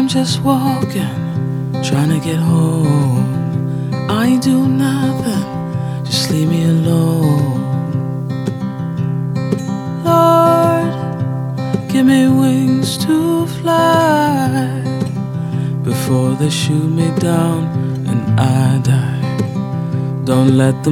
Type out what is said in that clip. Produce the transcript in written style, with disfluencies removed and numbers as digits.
I'm just walking, trying to get home. I ain't do nothing, just leave me alone. Lord, give me wings to fly before they shoot me down and I die. Don't let the